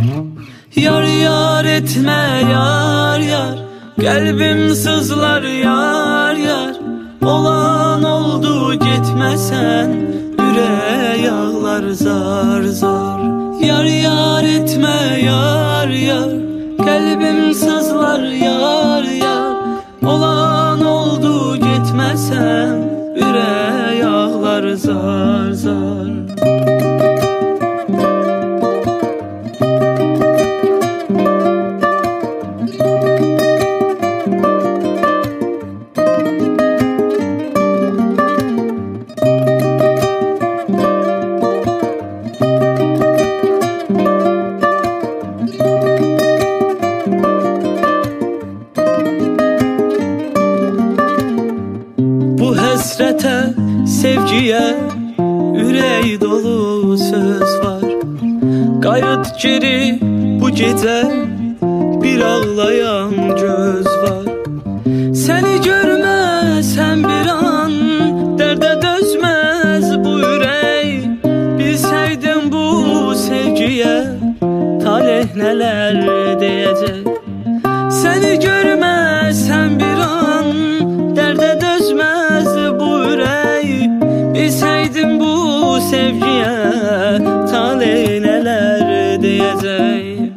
Yar yar etme yar yar, kalbim sızlar yar yar. Olan oldu gitmesen, yüreğe yağlar zar zar. Yar yar etme yar yar, kalbim sızlar yar yar. Olan oldu gitmesen, yüreğe yağlar zar zar. Bu hasrete, sevgiye, yüreği dolu söz var. Qayıt geri bu gece, bir ağlayan göz var. Seni görmesem bir an, derde dözmez bu yürek. Bilseydim bu sevgiye, talih neler diyecek. Seni görmesem bir an, derde dözmez bu yürek. Bilseydim bu sevgiye, talih neler diyecek.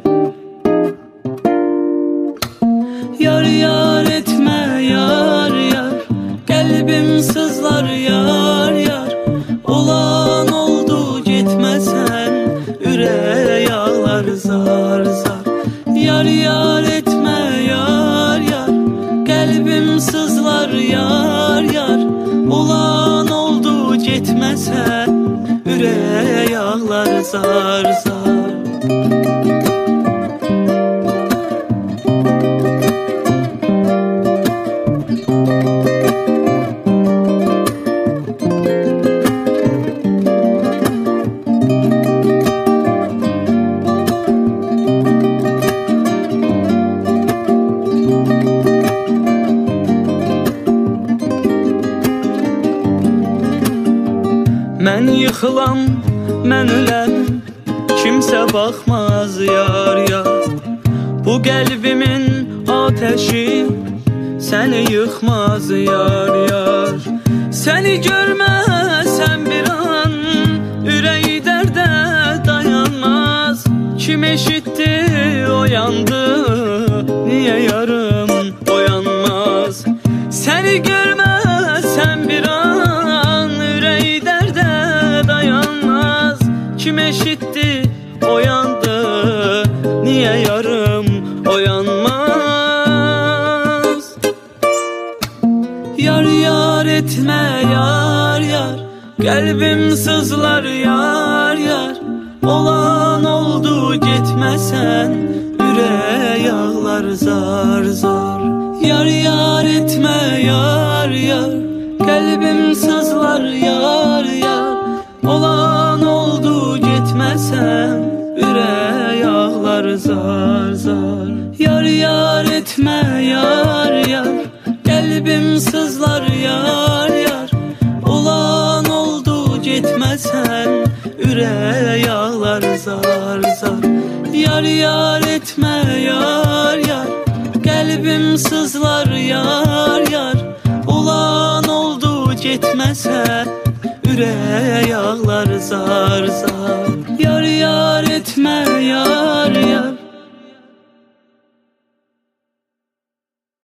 Yar yar etme yar yar, kalbim sızlar yar yar. Olan oldu gitmesen, yüreğe yağlar zar zar. Yar yar etme yar yar, kalbim sızlar yar yar. Olan oldu gitmesen, yüreğe yağlar zar zar. Mən yıxılam, mən öləm, kimsə baxmaz yar yar. Bu qəlbimin ateşi səni yıxmaz yar yar. Səni görməsəm bir an, ürəyi dərdə dayanmaz. Kim eşitdi oyandı, niyə yarım oyanmaz. Səni görməsəm bir an, ürəyi dərdə dayanmaz. Kim eşitti oyandı, niye yarım oyanmaz. Yar yar etme yar yar, kalbim sızlar yar yar. Olan oldu gitmesen, yüreğe yağlar zar zar. Yar yar etme yar yar, kalbim sızlar yar yar. Olan oldu gitmesen, yüreğe yağlar zar zar. Yar yar etme yar yar, kalbim sızlar yar yar. Olan oldu gitmesen, yüreğe yağlar zar zar. Yar yar etme yar yar, kalbim sızlar yar yar. Olan oldu gitmesen, yüreğe yağlar zar zar. Yar yar etme yar